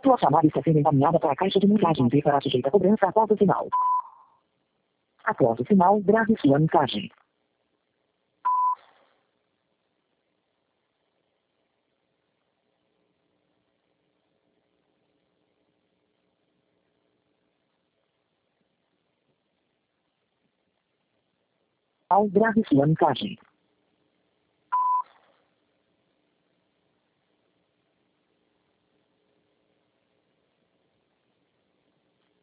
Sua chamada está sendo encaminhada para a caixa de mensagens e será sujeita a cobrança após o sinal. Após o sinal, grave sua mensagem. Ao grave sua mensagem.